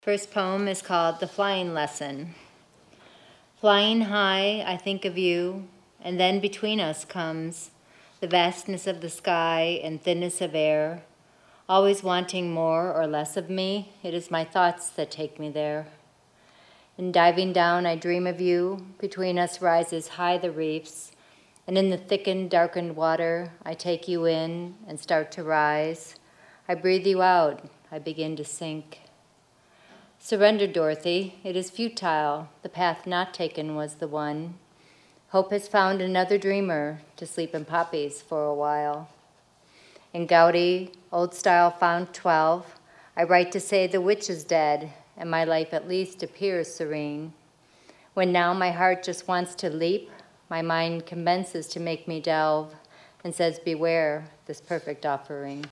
First poem is called The Flying Lesson. Flying high, I think of you, and then between us comes the vastness of the sky and thinness of air. Always wanting more or less of me, it is my thoughts that take me there. In diving down, I dream of you. Between us rises high the reefs, and in the thickened, darkened water, I take you in and start to rise. I breathe you out, I begin to sink. Surrender, Dorothy. It is futile. The path not taken was the one. Hope has found another dreamer to sleep in poppies for a while. In Gaudi, Old Style Font 12, I write to say the witch is dead, and my life at least appears serene. When now my heart just wants to leap, my mind commences to make me delve and says, beware this perfect offering.